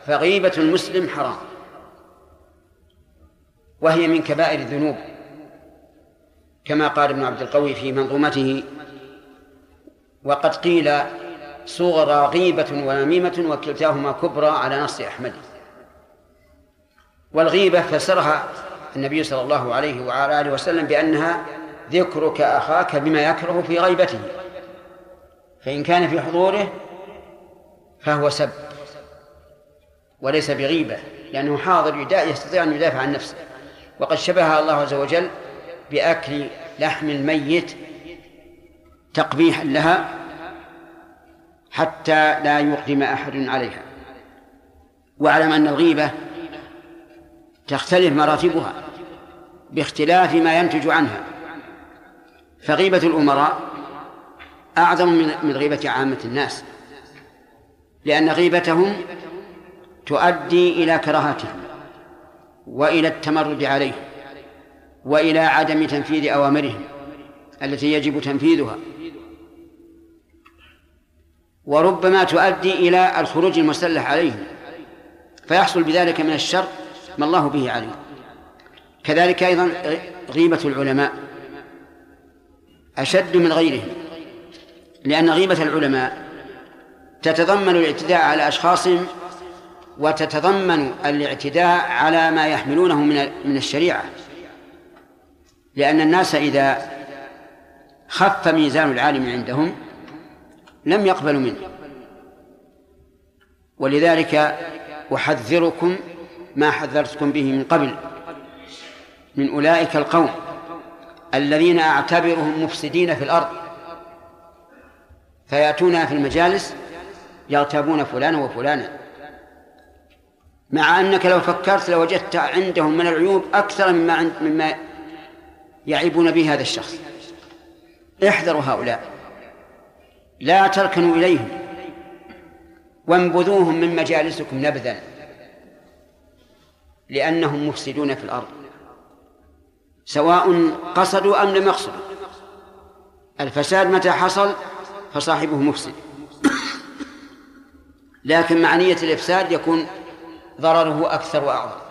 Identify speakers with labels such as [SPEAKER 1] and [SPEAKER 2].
[SPEAKER 1] فغيبة المسلم حرام، وهي من كبائر الذنوب كما قال ابن عبد القوي في منظومته: وقد قيل صغرى غيبة ونميمة وكلتاهما كبرى على نص أحمد. والغيبة فسرها النبي صلى الله عليه وعلى آله وسلم بأنها ذكرك أخاك بما يكره في غيبته، فإن كان في حضوره فهو سب وليس بغيبة، لأنه حاضر يستطيع أن يدافع عن نفسه. وقد شبهها الله عز وجل بأكل لحم الميت تقبيحا لها حتى لا يقدم أحد عليها. واعلم أن الغيبة تختلف مراتبها باختلاف ما ينتج عنها، فغيبة الأمراء أعظم من غيبة عامة الناس، لأن غيبتهم تؤدي إلى كراهتهم وإلى التمرد عليه وإلى عدم تنفيذ أوامرهم التي يجب تنفيذها، وربما تؤدي إلى الخروج المسلح عليهم فيحصل بذلك من الشر ما الله به عليه. كذلك أيضا غيبة العلماء أشد من غيرهم، لأن غيبة العلماء تتضمن الاعتداء على أشخاصهم وتتضمن الاعتداء على ما يحملونه من الشريعة، لأن الناس إذا خف ميزان العالم عندهم لم يقبلوا منه. ولذلك أحذركم ما حذرتكم به من قبل من أولئك القوم الذين أعتبرهم مفسدين في الأرض، فيأتون في المجالس يغتابون فلانا وفلانا، مع أنك لو فكرت لوجدت عندهم من العيوب أكثر مما يعيبون به هذا الشخص. احذروا هؤلاء، لا تركنوا إليهم وانبذوهم من مجالسكم نبذا، لأنهم مفسدون في الأرض سواء قصدوا أم لم يقصدوا. الفساد متى حصل فصاحبه مفسد، لكن مع نية الإفساد يكون ضرره أكثر وأعظم.